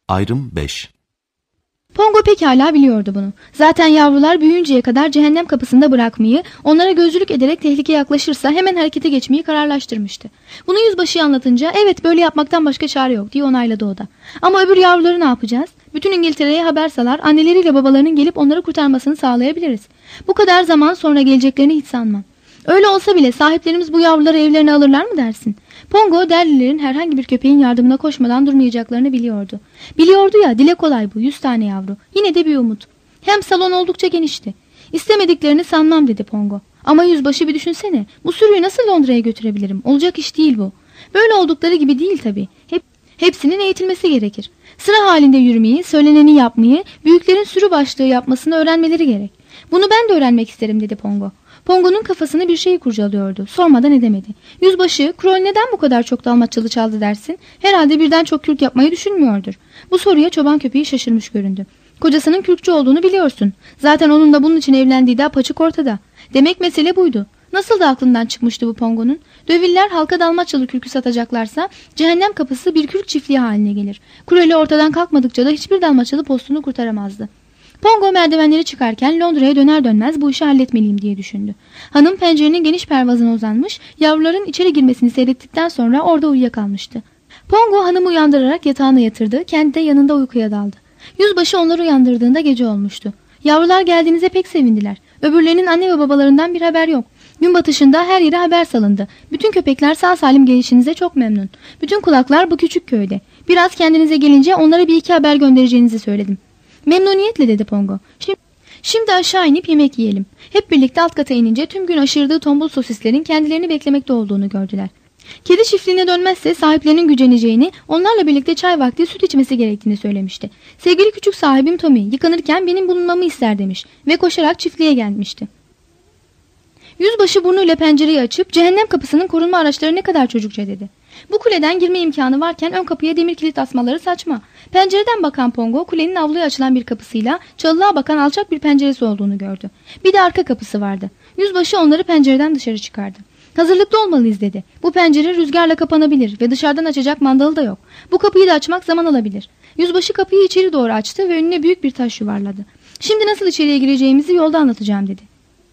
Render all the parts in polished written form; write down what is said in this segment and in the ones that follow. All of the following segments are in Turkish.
Ayrım 5. Pongo pekala biliyordu bunu. Zaten yavrular büyüyünceye kadar cehennem kapısında bırakmayı, onlara gözcülük ederek tehlike yaklaşırsa hemen harekete geçmeyi kararlaştırmıştı. Bunu yüzbaşıya anlatınca evet böyle yapmaktan başka çare yok diye onayladı o da. Ama öbür yavruları ne yapacağız? Bütün İngiltere'ye haber salar, anneleriyle babalarının gelip onları kurtarmasını sağlayabiliriz. Bu kadar zaman sonra geleceklerini hiç sanmam. Öyle olsa bile sahiplerimiz bu yavruları evlerine alırlar mı dersin? Pongo, Derlilerin herhangi bir köpeğin yardımına koşmadan durmayacaklarını biliyordu. Biliyordu ya, dile kolay bu, 100 tane yavru. Yine de bir umut. Hem salon oldukça genişti. İstemediklerini sanmam dedi Pongo. Ama yüzbaşı bir düşünsene, bu sürüyü nasıl Londra'ya götürebilirim? Olacak iş değil bu. Böyle oldukları gibi değil tabii. Hepsinin eğitilmesi gerekir. Sıra halinde yürümeyi, söyleneni yapmayı, büyüklerin sürü başlığı yapmasını öğrenmeleri gerek. Bunu ben de öğrenmek isterim dedi Pongo. Pongo'nun kafasını bir şey kurcalıyordu. Sormadan edemedi. Yüzbaşı, Kroll neden bu kadar çok dalmatçalı çaldı dersin? Herhalde birden çok kürk yapmayı düşünmüyordur. Bu soruya çoban köpeği şaşırmış göründü. Kocasının kürkçü olduğunu biliyorsun. Zaten onun da bunun için evlendiği de apaçık ortada. Demek mesele buydu. Nasıl da aklından çıkmıştı bu Pongo'nun? Döviller halka dalmatçalı kürkü satacaklarsa cehennem kapısı bir kürk çiftliği haline gelir. Kroll'ü ortadan kalkmadıkça da hiçbir dalmatçalı postunu kurtaramazdı. Pongo merdivenleri çıkarken Londra'ya döner dönmez bu işi halletmeliyim diye düşündü. Hanım pencerenin geniş pervazına uzanmış, yavruların içeri girmesini seyrettikten sonra orada uyuyakalmıştı. Pongo hanımı uyandırarak yatağına yatırdı, kendi de yanında uykuya daldı. Yüzbaşı onları uyandırdığında gece olmuştu. Yavrular geldiğinize pek sevindiler. Öbürlerinin anne ve babalarından bir haber yok. Gün batışında her yere haber salındı. Bütün köpekler sağ salim gelişinize çok memnun. Bütün kulaklar bu küçük köyde. Biraz kendinize gelince onlara bir iki haber göndereceğinizi söyledim. Memnuniyetle dedi Pongo. Şimdi aşağı inip yemek yiyelim. Hep birlikte alt kata inince tüm gün aşırdığı tombul sosislerin kendilerini beklemekte olduğunu gördüler. Kedi çiftliğine dönmezse sahiplerinin güceneceğini, onlarla birlikte çay vakti süt içmesi gerektiğini söylemişti. Sevgili küçük sahibim Tommy yıkanırken benim bulunmamı ister demiş ve koşarak çiftliğe gelmişti. Yüzbaşı burnuyla pencereyi açıp cehennem kapısının korunma araçları ne kadar çocukça dedi. Bu kuleden girme imkanı varken ön kapıya demir kilit asmaları saçma. Pencereden bakan Pongo kulenin avluya açılan bir kapısıyla çalılığa bakan alçak bir penceresi olduğunu gördü. Bir de arka kapısı vardı. Yüzbaşı onları pencereden dışarı çıkardı. Hazırlıklı olmalıyız dedi. Bu pencere rüzgarla kapanabilir ve dışarıdan açacak mandalı da yok. Bu kapıyı da açmak zaman alabilir. Yüzbaşı kapıyı içeri doğru açtı ve önüne büyük bir taş yuvarladı. Şimdi nasıl içeriye gireceğimizi yolda anlatacağım dedi.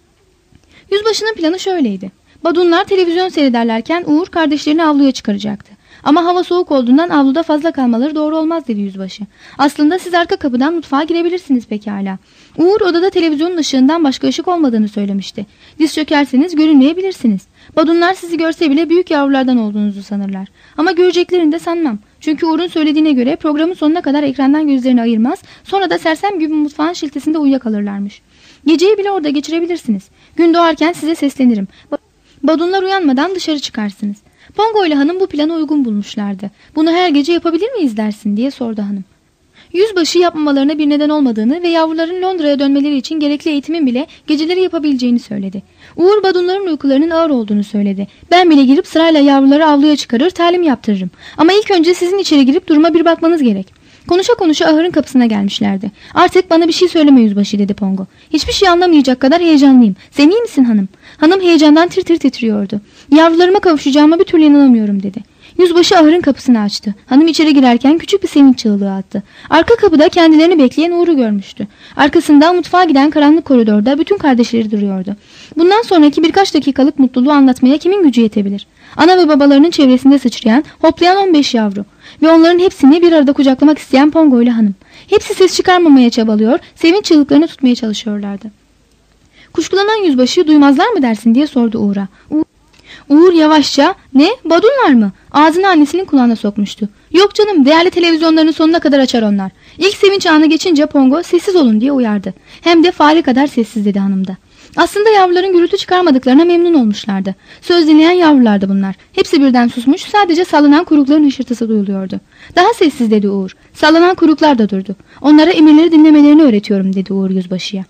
Yüzbaşının planı şöyleydi. Badunlar televizyon seyrederlerken Uğur kardeşlerini avluya çıkaracaktı. Ama hava soğuk olduğundan avluda fazla kalmaları doğru olmaz dedi yüzbaşı. Aslında siz arka kapıdan mutfağa girebilirsiniz pekala. Uğur odada televizyonun ışığından başka ışık olmadığını söylemişti. Diz çökerseniz görünmeyebilirsiniz. Badunlar sizi görse bile büyük yavrulardan olduğunuzu sanırlar. Ama göreceklerini de sanmam. Çünkü Uğur'un söylediğine göre programın sonuna kadar ekrandan gözlerini ayırmaz, sonra da sersem gibi mutfağın şiltesinde uyuyakalırlarmış. Geceyi bile orada geçirebilirsiniz. Gün doğarken size seslenirim. Badunlar uyanmadan dışarı çıkarsınız. Pongo ile hanım bu planı uygun bulmuşlardı. Bunu her gece yapabilir miyiz dersin diye sordu hanım. Yüzbaşı yapmamalarına bir neden olmadığını ve yavruların Londra'ya dönmeleri için gerekli eğitimin bile geceleri yapabileceğini söyledi. Uğur badunların uykularının ağır olduğunu söyledi. Ben bile girip sırayla yavruları avluya çıkarır talim yaptırırım. Ama ilk önce sizin içeri girip duruma bir bakmanız gerek. Konuşa konuşa ahırın kapısına gelmişlerdi. Artık bana bir şey söyleme yüzbaşı dedi Pongo. Hiçbir şey anlamayacak kadar heyecanlıyım. Sen iyi misin hanım? Hanım heyecandan tir tir titriyordu. Yavrularıma kavuşacağıma bir türlü inanamıyorum dedi. Yüzbaşı ahırın kapısını açtı. Hanım içeri girerken küçük bir sevinç çığlığı attı. Arka kapıda kendilerini bekleyen Uğur'u görmüştü. Arkasında mutfağa giden karanlık koridorda bütün kardeşleri duruyordu. Bundan sonraki birkaç dakikalık mutluluğu anlatmaya kimin gücü yetebilir? Ana ve babalarının çevresinde sıçrayan, hoplayan 15 yavru. Ve onların hepsini bir arada kucaklamak isteyen Pongo ile hanım. Hepsi ses çıkarmamaya çabalıyor, sevinç çığlıklarını tutmaya çalışıyorlardı. Kuşkulanan yüzbaşı duymazlar mı dersin diye sordu Uğur'a. Uğur yavaşça, ne badunlar mı? Ağzını annesinin kulağına sokmuştu. Yok canım, değerli televizyonlarının sonuna kadar açar onlar. İlk sevinç anı geçince Pongo sessiz olun diye uyardı. Hem de fare kadar sessiz dedi hanım da. Aslında yavruların gürültü çıkarmadıklarına memnun olmuşlardı. Söz dinleyen yavrulardı bunlar. Hepsi birden susmuş, sadece sallanan kuyrukların hışırtısı duyuluyordu. Daha sessiz dedi Uğur. Sallanan kuyruklar da durdu. Onlara emirleri dinlemelerini öğretiyorum dedi Uğur yüzbaşıya.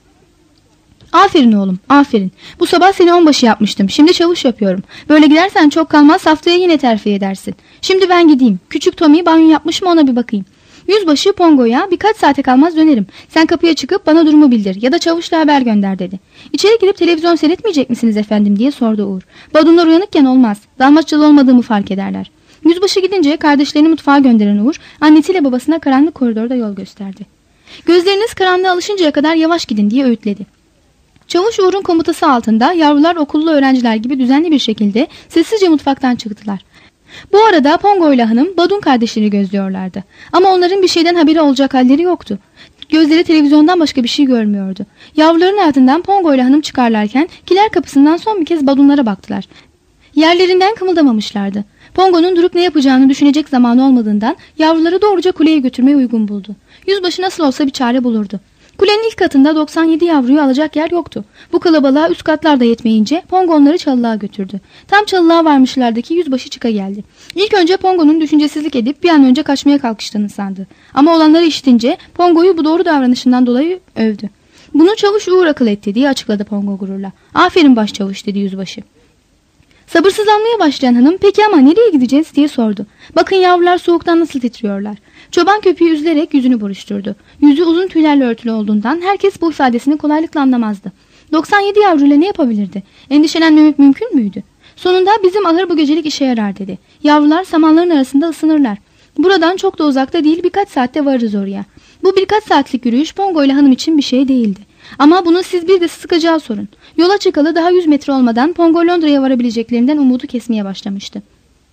Aferin oğlum, aferin. Bu sabah seni onbaşı yapmıştım. Şimdi çavuş yapıyorum. Böyle gidersen çok kalmaz, haftaya yine terfi edersin. Şimdi ben gideyim. Küçük Tommy banyo yapmış mı ona bir bakayım. Yüzbaşı Pongo'ya birkaç saate kalmaz dönerim. Sen kapıya çıkıp bana durumu bildir ya da çavuşla haber gönder dedi. İçeri girip televizyon seyretmeyecek misiniz efendim diye sordu Uğur. Badunlar uyanıkken olmaz. Dalmaçyalı olmadığımı fark ederler. Yüzbaşı gidince kardeşlerini mutfağa gönderen Uğur, annesiyle babasına karanlık koridorda yol gösterdi. Gözleriniz karanlığa alışıncaya kadar yavaş gidin diye öğütledi. Çavuş Uğur'un komutası altında yavrular okullu öğrenciler gibi düzenli bir şekilde sessizce mutfaktan çıktılar. Bu arada Pongo ile hanım Badun kardeşleri gözlüyorlardı. Ama onların bir şeyden haberi olacak halleri yoktu. Gözleri televizyondan başka bir şey görmüyordu. Yavruların ardından Pongo ile hanım çıkarlarken kiler kapısından son bir kez Badunlara baktılar. Yerlerinden kımıldamamışlardı. Pongo'nun durup ne yapacağını düşünecek zamanı olmadığından yavruları doğruca kuleye götürmeyi uygun buldu. Yüzbaşı nasıl olsa bir çare bulurdu. Kulenin ilk katında 97 yavruyu alacak yer yoktu. Bu kalabalığa üst katlar da yetmeyince Pongo onları çalılığa götürdü. Tam çalılığa varmışlardı ki yüzbaşı çıka geldi. İlk önce Pongo'nun düşüncesizlik edip bir an önce kaçmaya kalkıştığını sandı. Ama olanları işitince Pongo'yu bu doğru davranışından dolayı övdü. Bunu çavuş Uğur akıl etti diye açıkladı Pongo gururla. Aferin başçavuş dedi yüzbaşı. Sabırsızlanmaya başlayan hanım peki ama nereye gideceğiz diye sordu. Bakın yavrular soğuktan nasıl titriyorlar. Çoban köpeği üzülerek yüzünü buruşturdu. Yüzü uzun tüylerle örtülü olduğundan herkes bu ifadesini kolaylıkla anlamazdı. 97 yavruyla ne yapabilirdi? Endişelenmemek mümkün müydü? Sonunda bizim ahır bu gecelik işe yarar dedi. Yavrular samanların arasında ısınırlar. Buradan çok da uzakta değil birkaç saatte varırız oraya. Bu birkaç saatlik yürüyüş Pongo ile hanım için bir şey değildi. Ama bunu siz bir de sıkacağı sorun. Yola çıkalı daha 100 metre olmadan Pongo Londra'ya varabileceklerinden umudu kesmeye başlamıştı.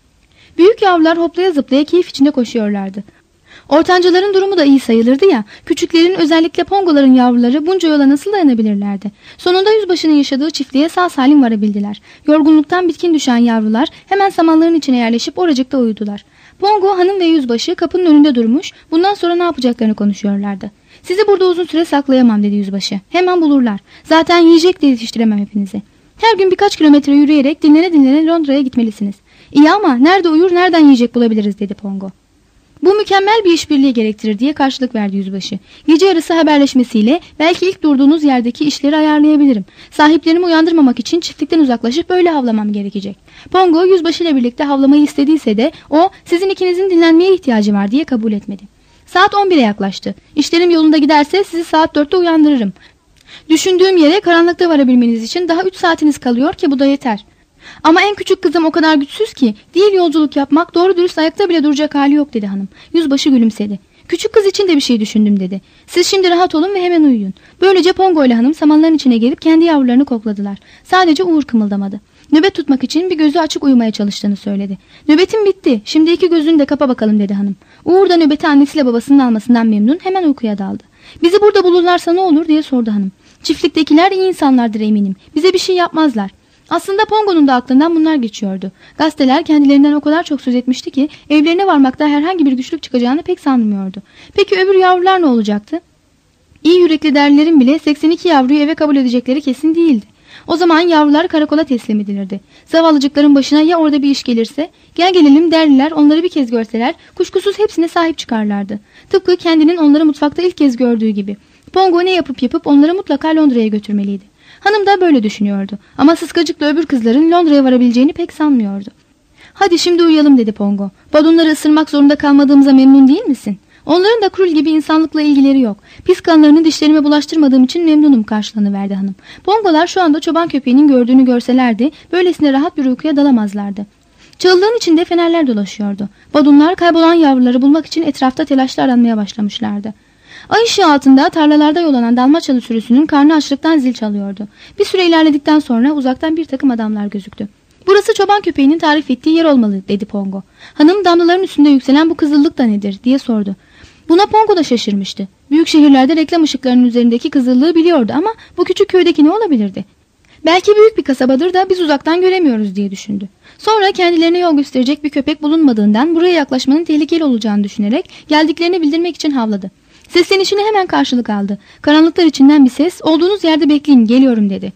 Büyük yavrular hoplaya zıplaya keyif içinde koşuyorlardı. Ortancaların durumu da iyi sayılırdı ya, küçüklerin özellikle Pongoların yavruları bunca yola nasıl dayanabilirlerdi? Sonunda yüzbaşının yaşadığı çiftliğe sağ salim varabildiler. Yorgunluktan bitkin düşen yavrular hemen samanların içine yerleşip oracıkta uyudular. Pongo hanım ve yüzbaşı kapının önünde durmuş, bundan sonra ne yapacaklarını konuşuyorlardı. Sizi burada uzun süre saklayamam dedi yüzbaşı. Hemen bulurlar. Zaten yiyecek de yetiştiremem hepinizi. Her gün birkaç kilometre yürüyerek dinlene dinlene Londra'ya gitmelisiniz. İyi ama nerede uyur nereden yiyecek bulabiliriz dedi Pongo. Bu mükemmel bir işbirliği gerektirir diye karşılık verdi yüzbaşı. Gece yarısı haberleşmesiyle belki ilk durduğunuz yerdeki işleri ayarlayabilirim. Sahiplerimi uyandırmamak için çiftlikten uzaklaşıp böyle havlamam gerekecek. Pongo yüzbaşıyla birlikte havlamayı istediyse de o sizin ikinizin dinlenmeye ihtiyacı var diye kabul etmedi. Saat 11'e yaklaştı. İşlerim yolunda giderse sizi saat 4'te uyandırırım. Düşündüğüm yere karanlıkta varabilmeniz için daha 3 saatiniz kalıyor ki bu da yeter. Ama en küçük kızım o kadar güçsüz ki değil yolculuk yapmak doğru dürüst ayakta bile duracak hali yok dedi hanım. Yüzbaşı gülümsedi. Küçük kız için de bir şey düşündüm dedi. Siz şimdi rahat olun ve hemen uyuyun. Böylece Pongo ile hanım samanların içine gelip kendi yavrularını kokladılar. Sadece Uğur kımıldamadı. Nöbet tutmak için bir gözü açık uyumaya çalıştığını söyledi. Nöbetim bitti. Şimdi iki gözünü de kapa bakalım dedi hanım. Uğur da nöbeti annesiyle babasının almasından memnun hemen uykuya daldı. Bizi burada bulurlarsa ne olur diye sordu hanım. Çiftliktekiler iyi insanlardır eminim. Bize bir şey yapmazlar. Aslında Pongo'nun da aklından bunlar geçiyordu. Gazeteler kendilerinden o kadar çok söz etmişti ki evlerine varmakta herhangi bir güçlük çıkacağını pek sanmıyordu. Peki öbür yavrular ne olacaktı? İyi yürekli derlilerin bile 82 yavruyu eve kabul edecekleri kesin değildi. O zaman yavrular karakola teslim edilirdi. Zavallıcıkların başına ya orada bir iş gelirse, gel gelelim derliler onları bir kez görseler kuşkusuz hepsine sahip çıkarlardı. Tıpkı kendinin onları mutfakta ilk kez gördüğü gibi. Pongo ne yapıp onları mutlaka Londra'ya götürmeliydi. Hanım da böyle düşünüyordu ama sıskacıkla öbür kızların Londra'ya varabileceğini pek sanmıyordu. Hadi şimdi uyuyalım dedi Pongo. Badunları ısırmak zorunda kalmadığımıza memnun değil misin? Onların da Krul gibi insanlıkla ilgileri yok. Pis kanlarını dişlerime bulaştırmadığım için memnunum karşılığını verdi hanım. Pongolar şu anda çoban köpeğinin gördüğünü görselerdi böylesine rahat bir uykuya dalamazlardı. Çalılığın içinde fenerler dolaşıyordu. Badunlar kaybolan yavruları bulmak için etrafta telaşla aranmaya başlamışlardı. Ay ışığı altında tarlalarda yolanan Dalmaçyalı sürüsünün karnı açlıktan zil çalıyordu. Bir süre ilerledikten sonra uzaktan bir takım adamlar gözüktü. Burası çoban köpeğinin tarif ettiği yer olmalı dedi Pongo. Hanım damlaların üstünde yükselen bu kızıllık da nedir diye sordu. Buna Pongo da şaşırmıştı. Büyük şehirlerde reklam ışıklarının üzerindeki kızıllığı biliyordu ama bu küçük köydeki ne olabilirdi? Belki büyük bir kasabadır da biz uzaktan göremiyoruz diye düşündü. Sonra kendilerine yol gösterecek bir köpek bulunmadığından buraya yaklaşmanın tehlikeli olacağını düşünerek geldiklerini bildirmek için havladı. Seslenişine hemen karşılık aldı. Karanlıklar içinden bir ses, olduğunuz yerde bekleyin, geliyorum dedi.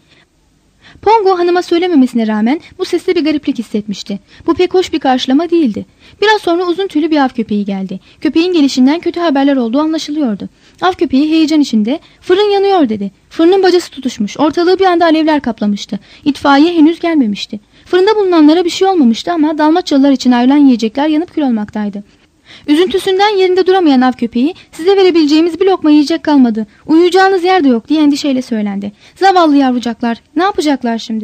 Pongo hanıma söylememesine rağmen bu seste bir gariplik hissetmişti. Bu pek hoş bir karşılama değildi. Biraz sonra uzun tüylü bir av köpeği geldi. Köpeğin gelişinden kötü haberler olduğu anlaşılıyordu. Av köpeği heyecan içinde fırın yanıyor dedi. Fırının bacası tutuşmuş. Ortalığı bir anda alevler kaplamıştı. İtfaiye henüz gelmemişti. Fırında bulunanlara bir şey olmamıştı ama Dalmaçyalılar için ayrılan yiyecekler yanıp kül olmaktaydı. Üzüntüsünden yerinde duramayan av köpeği size verebileceğimiz bir lokma yiyecek kalmadı. Uyuyacağınız yer de yok diye endişeyle söylendi. Zavallı yavrucaklar ne yapacaklar şimdi?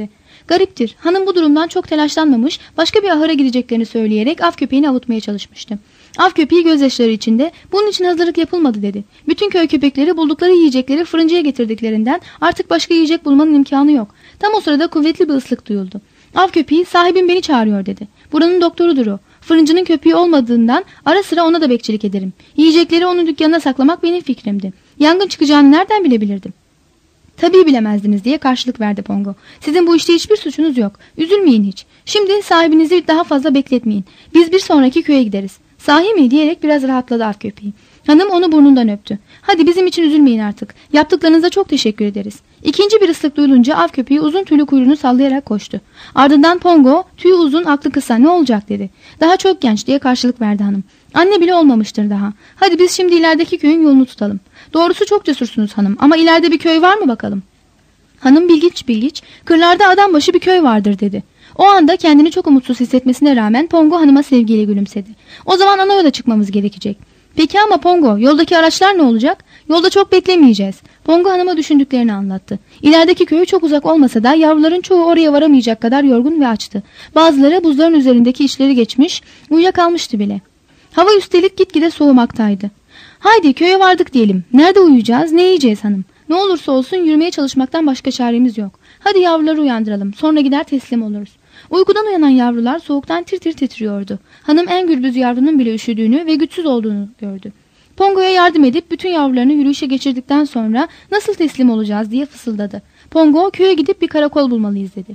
Gariptir. Hanım bu durumdan çok telaşlanmamış, başka bir ahıra gideceklerini söyleyerek av köpeğini avutmaya çalışmıştı. Av köpeği gözyaşları içinde bunun için hazırlık yapılmadı dedi. Bütün köy köpekleri buldukları yiyecekleri fırıncıya getirdiklerinden artık başka yiyecek bulmanın imkanı yok. Tam o sırada kuvvetli bir ıslık duyuldu. Av köpeği sahibim beni çağırıyor dedi. Buranın doktorudur o. Fırıncının köpeği olmadığından ara sıra ona da bekçilik ederim. Yiyecekleri onun dükkanına saklamak benim fikrimdi. Yangın çıkacağını nereden bilebilirdim? Tabii bilemezdiniz diye karşılık verdi Pongo. Sizin bu işte hiçbir suçunuz yok. Üzülmeyin hiç. Şimdi sahibinizi daha fazla bekletmeyin. Biz bir sonraki köye gideriz. Sahi mi diyerek biraz rahatladı av köpeği. Hanım onu burnundan öptü. Hadi bizim için üzülmeyin artık. Yaptıklarınıza çok teşekkür ederiz. İkinci bir ıslık duyulunca av köpeği uzun tüylü kuyruğunu sallayarak koştu. Ardından Pongo tüyü uzun aklı kısa ne olacak dedi. Daha çok genç diye karşılık verdi hanım. Anne bile olmamıştır daha. Hadi biz şimdi ilerideki köyün yolunu tutalım. Doğrusu çok cesursunuz hanım ama ileride bir köy var mı bakalım? Hanım bilgiç kırlarda adam başı bir köy vardır dedi. O anda kendini çok umutsuz hissetmesine rağmen Pongo hanıma sevgiyle gülümsedi. O zaman ana yola çıkmamız gerekecek. Peki ama Pongo, yoldaki araçlar ne olacak? Yolda çok beklemeyeceğiz. Pongo hanıma düşündüklerini anlattı. İlerideki köyü çok uzak olmasa da yavruların çoğu oraya varamayacak kadar yorgun ve açtı. Bazıları buzların üzerindeki işleri geçmiş, uyuyakalmıştı bile. Hava üstelik gitgide soğumaktaydı. Haydi köye vardık diyelim. Nerede uyuyacağız, ne yiyeceğiz hanım? Ne olursa olsun yürümeye çalışmaktan başka çaremiz yok. Hadi yavruları uyandıralım, sonra gider teslim oluruz. Uykudan uyanan yavrular soğuktan tir tir titriyordu. Hanım en gürbüz yavrunun bile üşüdüğünü ve güçsüz olduğunu gördü. Pongo'ya yardım edip bütün yavrularını yürüyüşe geçirdikten sonra nasıl teslim olacağız diye fısıldadı. Pongo köye gidip bir karakol bulmalıyız dedi.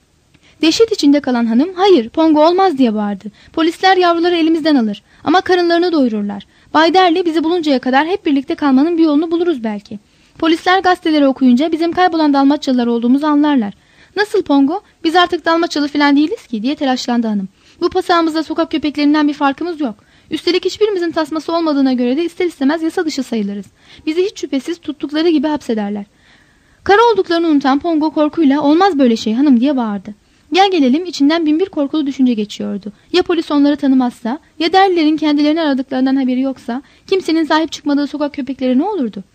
Dehşet içinde kalan hanım hayır Pongo olmaz diye bağırdı. Polisler yavruları elimizden alır ama karınlarını doyururlar. Bay Derli bizi buluncaya kadar hep birlikte kalmanın bir yolunu buluruz belki. Polisler gazeteleri okuyunca bizim kaybolan Dalmaçyalılar olduğumuzu anlarlar. Nasıl Pongo? Biz artık Dalmaçyalı falan değiliz ki diye telaşlandı hanım. Bu pasağımızda sokak köpeklerinden bir farkımız yok. Üstelik hiçbirimizin tasması olmadığına göre de ister istemez yasa dışı sayılırız. Bizi hiç şüphesiz tuttukları gibi hapsederler. Kara olduklarını unutan Pongo korkuyla olmaz böyle şey hanım diye bağırdı. Gel gelelim içinden binbir korkulu düşünce geçiyordu. Ya polis onları tanımazsa, ya Derlilerin kendilerini aradıklarından haberi yoksa, kimsenin sahip çıkmadığı sokak köpekleri ne olurdu?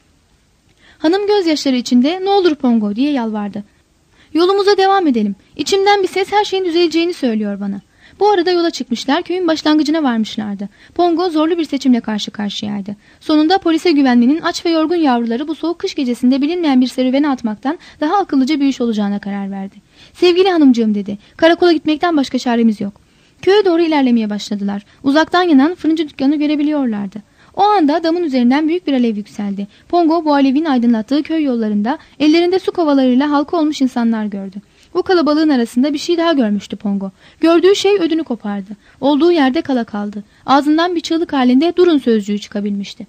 Hanım gözyaşları içinde ne olur Pongo diye yalvardı. Yolumuza devam edelim. İçimden bir ses her şeyin düzeleceğini söylüyor bana. Bu arada yola çıkmışlar, köyün başlangıcına varmışlardı. Pongo zorlu bir seçimle karşı karşıyaydı. Sonunda polise güvenmenin aç ve yorgun yavruları bu soğuk kış gecesinde bilinmeyen bir serüvene atmaktan daha akıllıca bir iş olacağına karar verdi. Sevgili hanımcığım dedi, karakola gitmekten başka çaremiz yok. Köye doğru ilerlemeye başladılar. Uzaktan yanan fırıncı dükkanı görebiliyorlardı. O anda damın üzerinden büyük bir alev yükseldi. Pongo bu alevin aydınlattığı köy yollarında ellerinde su kovalarıyla halka olmuş insanlar gördü. Bu kalabalığın arasında bir şey daha görmüştü Pongo. Gördüğü şey ödünü kopardı. Olduğu yerde kala kaldı. Ağzından bir çığlık halinde durun sözcüğü çıkabilmişti.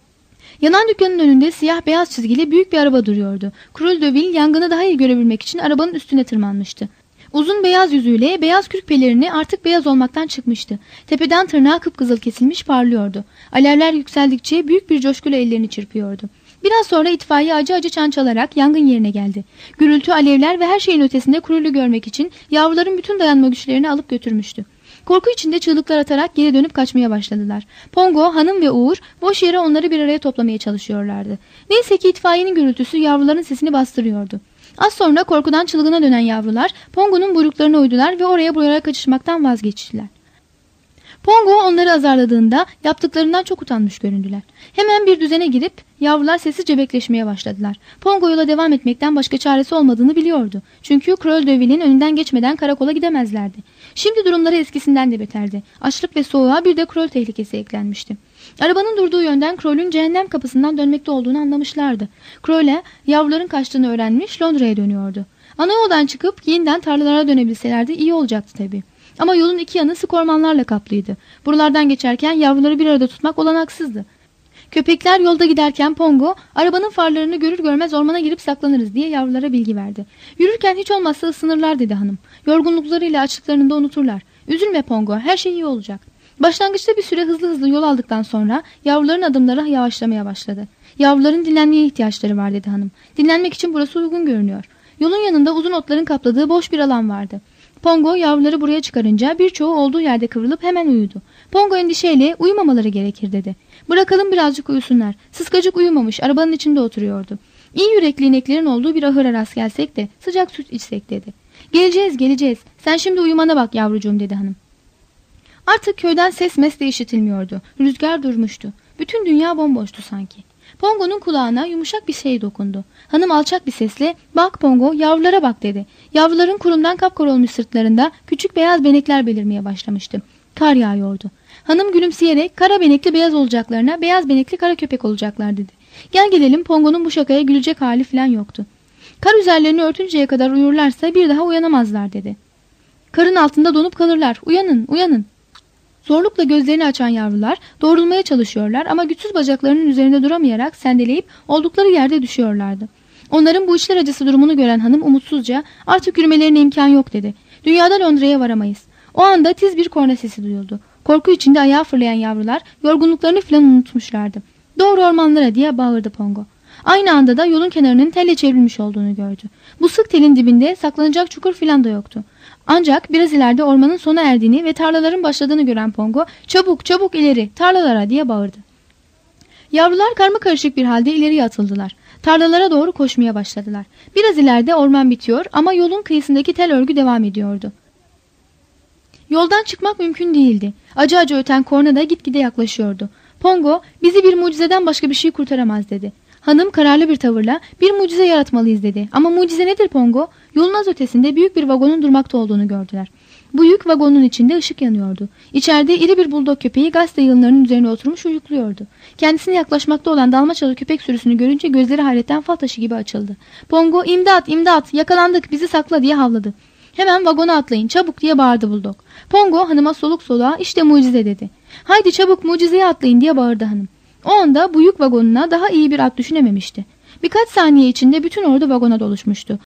Yanan dükkanın önünde siyah beyaz çizgili büyük bir araba duruyordu. Krul de Vil yangını daha iyi görebilmek için arabanın üstüne tırmanmıştı. Uzun beyaz yüzüyle beyaz kürk pelerini artık beyaz olmaktan çıkmıştı. Tepeden tırnağa kıpkızıl kesilmiş parlıyordu. Alevler yükseldikçe büyük bir coşkuyla ellerini çırpıyordu. Biraz sonra itfaiye acı acı çan çalarak yangın yerine geldi. Gürültü, alevler ve her şeyin ötesinde Krul'ü görmek için yavruların bütün dayanma güçlerini alıp götürmüştü. Korku içinde çığlıklar atarak geri dönüp kaçmaya başladılar. Pongo, hanım ve Uğur boş yere onları bir araya toplamaya çalışıyorlardı. Neyse ki itfaiyenin gürültüsü yavruların sesini bastırıyordu. Az sonra korkudan çılgına dönen yavrular Pongo'nun buyruklarına uydular ve oraya buraya kaçışmaktan vazgeçtiler. Pongo onları azarladığında yaptıklarından çok utanmış göründüler. Hemen bir düzene girip yavrular sessizce bekleşmeye başladılar. Pongo yola devam etmekten başka çaresi olmadığını biliyordu. Çünkü Krul de Vil'in önünden geçmeden karakola gidemezlerdi. Şimdi durumları eskisinden de beterdi. Açlık ve soğuğa bir de Krul tehlikesi eklenmişti. Arabanın durduğu yönden Krul'ün cehennem kapısından dönmekte olduğunu anlamışlardı. Krul'e yavruların kaçtığını öğrenmiş Londra'ya dönüyordu. Ana yoldan çıkıp yeniden tarlalara dönebilselerdi iyi olacaktı tabii. Ama yolun iki yanı sık ormanlarla kaplıydı. Buralardan geçerken yavruları bir arada tutmak olanaksızdı. Köpekler yolda giderken Pongo, arabanın farlarını görür görmez ormana girip saklanırız diye yavrulara bilgi verdi. Yürürken hiç olmazsa ısınırlar dedi hanım. Yorgunluklarıyla açlıklarını da unuturlar. Üzülme Pongo, her şey iyi olacak. Başlangıçta bir süre hızlı yol aldıktan sonra yavruların adımları yavaşlamaya başladı. Yavruların dinlenmeye ihtiyaçları var dedi hanım. Dinlenmek için burası uygun görünüyor. Yolun yanında uzun otların kapladığı boş bir alan vardı. Pongo yavruları buraya çıkarınca birçoğu olduğu yerde kıvrılıp hemen uyudu. Pongo endişeyle uyumamaları gerekir dedi. Bırakalım birazcık uyusunlar. Sıskacık uyumamış, arabanın içinde oturuyordu. İyi yürekli ineklerin olduğu bir ahıra rast gelsek de sıcak süt içsek dedi. Geleceğiz, geleceğiz. Sen şimdi uyumana bak yavrucuğum dedi hanım. Artık köyden ses mes de işitilmiyordu. Rüzgar durmuştu. Bütün dünya bomboştu sanki. Pongo'nun kulağına yumuşak bir şey dokundu. Hanım alçak bir sesle "Bak Pongo, yavrulara bak" dedi. Yavruların kurumdan kapkara olmuş sırtlarında küçük beyaz benekler belirmeye başlamıştı. Kar yağıyordu. Hanım gülümseyerek "Kara benekli beyaz olacaklarına beyaz benekli kara köpek olacaklar" dedi. Gel gelelim Pongo'nun bu şakaya gülecek hali falan yoktu. Kar üzerlerini örtünceye kadar uyurlarsa bir daha uyanamazlar dedi. Karın altında donup kalırlar. Uyanın, uyanın. Zorlukla gözlerini açan yavrular doğrulmaya çalışıyorlar ama güçsüz bacaklarının üzerinde duramayarak sendeleyip oldukları yerde düşüyorlardı. Onların bu içler acısı durumunu gören hanım umutsuzca "Artık yürümelerine imkan yok" dedi. "Dünyada Londra'ya varamayız." O anda tiz bir korna sesi duyuldu. Korku içinde ayağa fırlayan yavrular yorgunluklarını filan unutmuşlardı. "Doğru ormanlara" diye bağırdı Pongo. Aynı anda da yolun kenarının telle çevrilmiş olduğunu gördü. Bu sık telin dibinde saklanacak çukur filan da yoktu. Ancak biraz ileride ormanın sona erdiğini ve tarlaların başladığını gören Pongo "Çabuk, çabuk ileri, tarlalara" diye bağırdı. Yavrular karmakarışık bir halde ileriye atıldılar. Tarlalara doğru koşmaya başladılar. Biraz ileride orman bitiyor ama yolun kıyısındaki tel örgü devam ediyordu. Yoldan çıkmak mümkün değildi. Acı acı öten korna da gitgide yaklaşıyordu. Pongo "Bizi bir mucizeden başka bir şey kurtaramaz" dedi. Hanım kararlı bir tavırla "Bir mucize yaratmalıyız" dedi. "Ama mucize nedir Pongo?" Yolun az ötesinde büyük bir vagonun durmakta olduğunu gördüler. Bu yük vagonun içinde ışık yanıyordu. İçeride iri bir buldog köpeği gazete yığınlarının üzerine oturmuş uyukluyordu. Kendisine yaklaşmakta olan dalmaçalı köpek sürüsünü görünce gözleri hayretten fal taşı gibi açıldı. Pongo "İmdat, imdat, yakalandık, bizi sakla" diye havladı. "Hemen vagona atlayın, çabuk" diye bağırdı buldog. Pongo hanıma soluk soluğa "İşte mucize" dedi. "Haydi çabuk mucizeye atlayın" diye bağırdı hanım. O anda bu yük vagonuna daha iyi bir at düşünememişti. Birkaç saniye içinde bütün ordu vagona doluşmuştu.